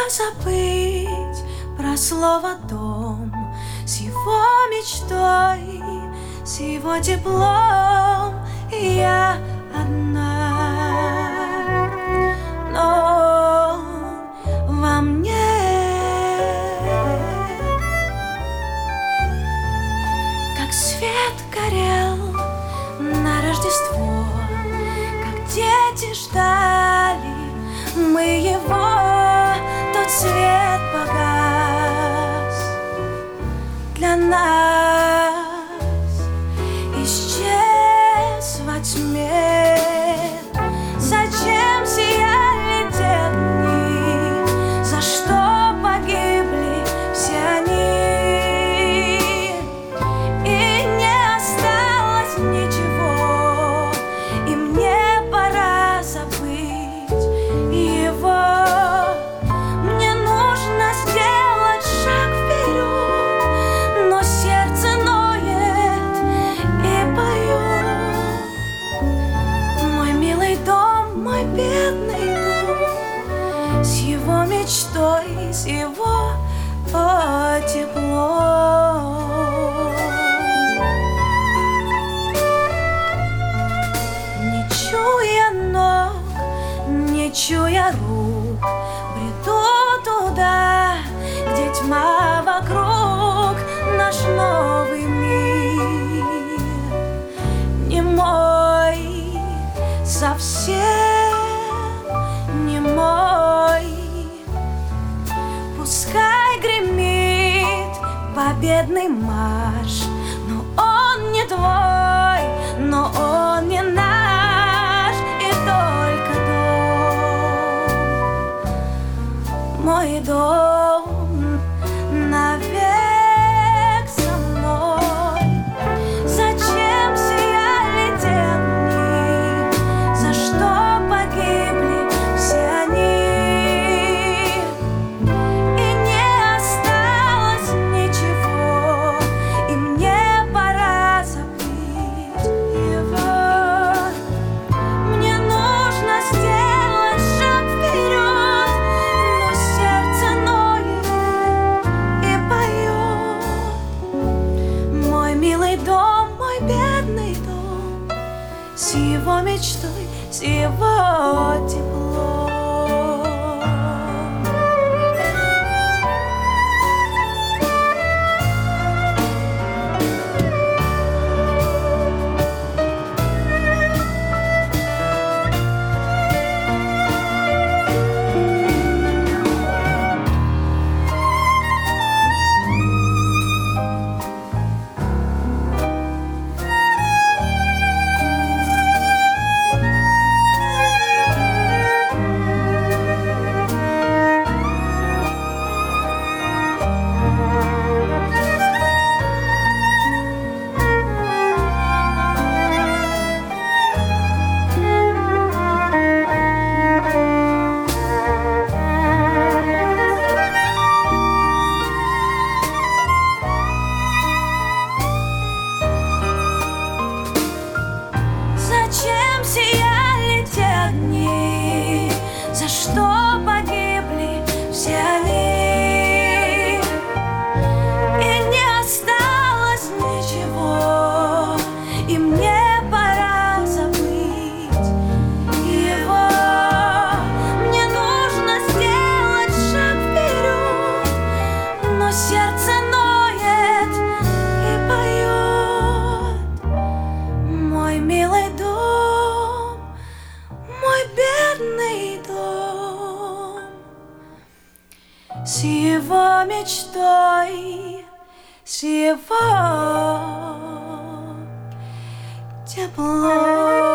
забыть про слово «дом» с его мечтой, с его теплом. И я одна, но во мне как свет горел на Рождество, как дети ждали мы его, тот свет погас для нас, исчез во тьме. Зачем сияли те дни, за что погибли все они, и не осталось ничего, и мне пора забыть его. Мне нужно сделать шаг вперед, но сердце ноет и поет. Мой милый дом, мой бедный дом, с его мечтой, с его теплом. Не чуя ног, не чуя рук, бреду туда, где тьма вокруг. Наш новый мир не мой, совсем не мой. Пускай гремит победный марш, но он не твой, но он не наш. И только дом, мой дом, навек со мной. Зачем сияли те дни, за что погибли все они, и не осталось ничего, и мне пора забыть его. Мне нужно сделать шаг вперед, но сердце ноет и поет. Мой милый дом, мой бедный дом, с его мечтой, с его теплом. Зачем сияли те дни, за что погибли все они, и не осталось ничего, и мне пора забыть его. Мне нужно сделать шаг вперед, но сердце ноет и поет. Мой милый дом, мой бедный дом, с его мечтой, с его теплом.